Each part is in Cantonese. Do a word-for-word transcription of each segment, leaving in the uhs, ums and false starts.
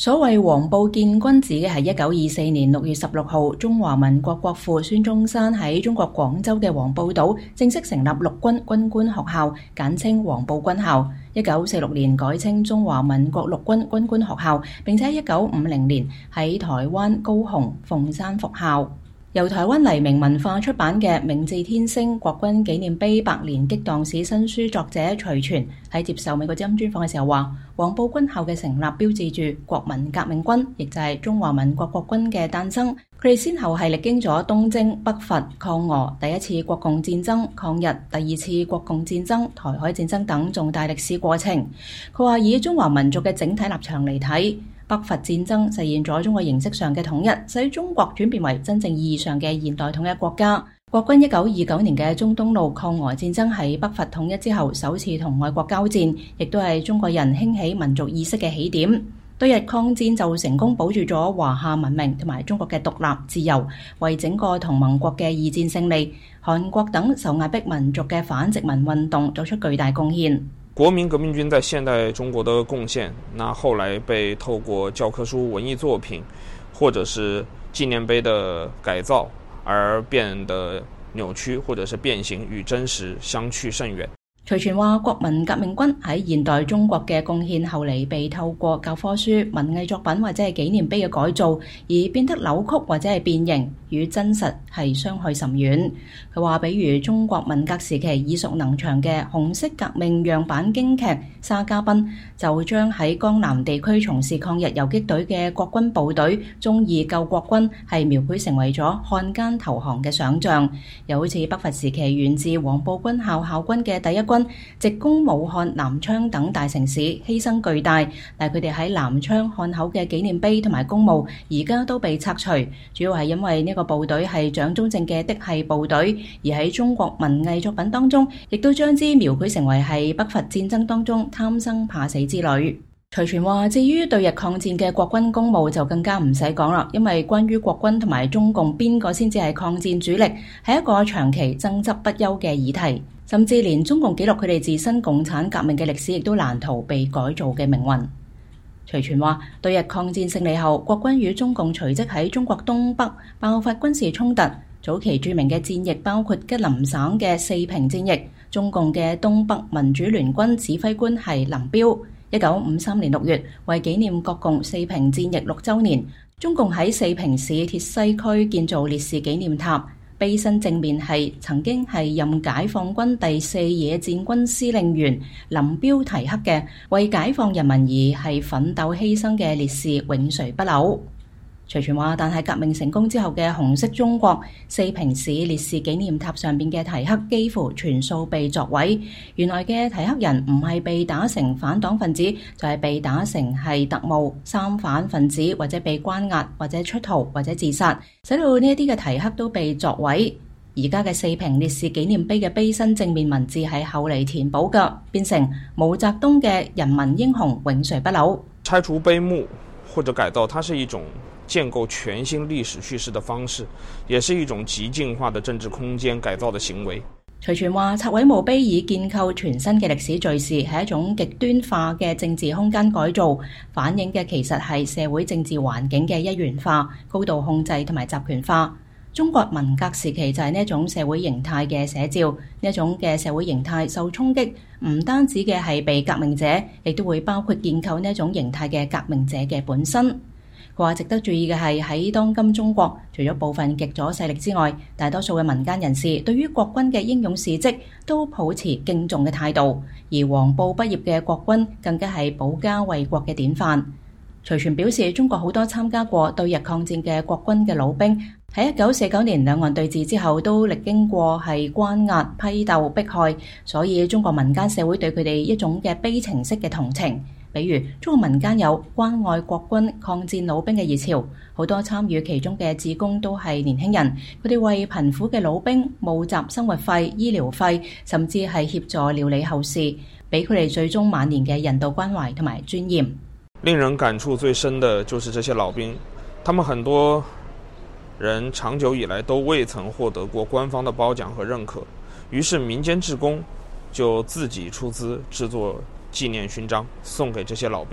所謂黃埔建軍指嘅係一九二四年六月十六號，中華民國國父孫中山喺中國廣州嘅黃埔島正式成立陸軍軍官學校，簡稱黃埔軍校。一九四六年改稱中華民國陸軍軍官學校，並且一九五零年喺台灣高雄鳳山復校。由台灣黎明文化出版嘅《明治天星國軍紀念碑百年激盪史》新書作者徐全喺接受美國之音專訪嘅時候話，黃埔軍校嘅成立標誌住國民革命軍，亦就係中華民國國軍嘅誕生。佢哋先後係歷經咗東征、北伐、抗俄、第一次國共戰爭、抗日、第二次國共戰爭、台海戰爭等重大歷史過程。佢話以中華民族嘅整體立場嚟睇，北伐戰爭實現咗中國形式上嘅統一，使中國轉變為真正意義上嘅現代統一國家。國軍一九二九年嘅中東路抗俄戰爭喺北伐統一之後首次同外國交戰，亦都係中國人興起民族意識嘅起點。對日抗戰就成功保住咗華夏文明同埋中國嘅獨立自由，為整個同盟國嘅二戰勝利、韓國等受壓迫民族嘅反殖民運動作出巨大貢獻。 國民革命軍在現代中國的貢獻，那後來被透過教科書、文藝作品，或者是紀念碑的改造而變得扭曲，或者是變形，與真實相去甚遠。 徐全話，國民革命軍喺現代中國嘅貢獻後嚟被透過教科書、文藝作品或者係紀念碑嘅改造而變得扭曲或者係變形，與真實係相去甚遠。佢話，比如中國文革時期耳熟能詳嘅紅色革命樣板京劇《沙家浜》，就將喺江南地區從事抗日游擊隊嘅國軍部隊忠義救國軍係描繪成為咗漢奸投降嘅想像。又好似北伐時期源自黃埔軍校校軍嘅第一軍直攻武漢、南昌等大城市，犧牲巨大，但佢哋喺南昌漢口嘅紀念碑同埋公墓而家都被拆除，主要係因為呢個部隊係蔣中正嘅嫡系部隊，而喺中國文藝作品當中亦都將之描繪成為係北伐戰爭當中貪生怕死之旅。徐全話，至於對日抗戰嘅國軍公墓就更加唔使講啦，因為關於國軍同埋中共邊個先至係抗戰主力，係一個長期爭執不休嘅議題，甚至連中共記錄佢哋自身共產革命嘅歷史亦都難逃被改造嘅命運。徐全話，對日抗戰勝利後，國軍與中共隨即喺中國東北爆發軍事衝突，早期著名嘅戰役包括吉林省嘅四平戰役，中共嘅東北民主聯軍指揮官係林彪。一九五三年六月，為紀念國共四平戰役六週年，中共喺四平市鐵西區建造烈士紀念塔，碑身正面係曾經係任解放軍第四野戰軍司令員林彪題刻嘅為解放人民而係奮鬥犧牲嘅烈士永垂不朽。徐全話，但係革命成功之後嘅紅色中國四平市烈士紀念塔上邊嘅題刻幾乎全數被鑿毀，原來嘅題刻人唔係被打成反黨分子，就係、是、被打成係特務、三反分子，或者被關押，或者出逃，或者自殺，使到呢一啲嘅題刻都被鑿毀。而家嘅四平烈士紀念碑嘅碑身正面文字係後嚟填補嘅，變成毛澤東嘅人民英雄永垂不朽。 拆除碑墓或者改造，它是一種建構全新歷史敘事的方式，也是一種極進化的政治空間改造的行為。 徐全話，拆毀墓碑以建構全新嘅歷史敘事，係一種極端化嘅政治空間改造，反映嘅其實係社會政治環境嘅一元化、高度控制同埋集權化。中國文革時期就係呢一種社會形態嘅寫照，呢一種嘅社會形態受衝擊，唔單止嘅係被革命者，亦都會包括建構呢一種形態嘅革命者嘅本身。佢話值得注意嘅係喺當今中國，除咗部分極左勢力之外，大多數嘅民間人士對於國軍嘅英勇事蹟都抱持敬重嘅態度，而黃埔畢業嘅國軍更加係保家衛國嘅典範。徐全表示，中國好多參加過對日抗戰嘅國軍嘅老兵，喺一九四九年兩岸對峙之後都歷經過係關押、批鬥、迫害，所以中國民間社會對佢哋一種嘅悲情式嘅同情。比如中國民間有關愛國軍抗戰老兵嘅熱潮，好多參與其中嘅志工都係年輕人，佢哋為貧苦嘅老兵募集生活費、醫療費，甚至係協助料理後事，俾佢哋最終晚年嘅人道關懷同埋尊嚴。 令人感觸最深的就是這些老兵，他們很多人長久以來都未曾獲得過官方的褒獎和認可，於是民間志工就自己出資製作紀念勳章送給這些老兵。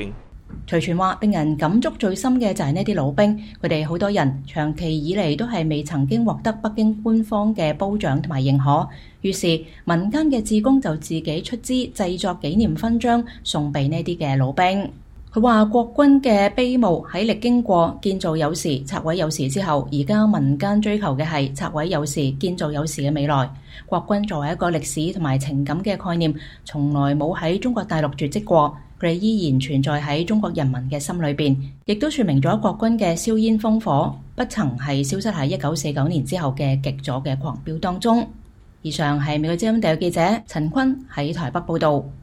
徐傳話令人感觸最深嘅就係呢啲老兵，佢哋好多人長期以嚟都係未曾經獲得北京官方嘅褒獎同埋認可，於是民間嘅志工就自己出資製作紀念勳章送俾呢啲嘅老兵。佢話國軍嘅碑墓喺歷經過建造有時、拆毀有時之後，而家民間追求嘅係拆毀有時、建造有時嘅未來。國軍作為一個歷史同埋情感嘅概念，從來冇喺中國大陸絕跡過。佢哋依然存在喺中國人民嘅心裏邊，亦都說明咗國軍嘅硝煙烽火不曾係消失喺一九四九年之後嘅極左嘅狂飆當中。以上係美國之音特約記者陳坤喺台北報道。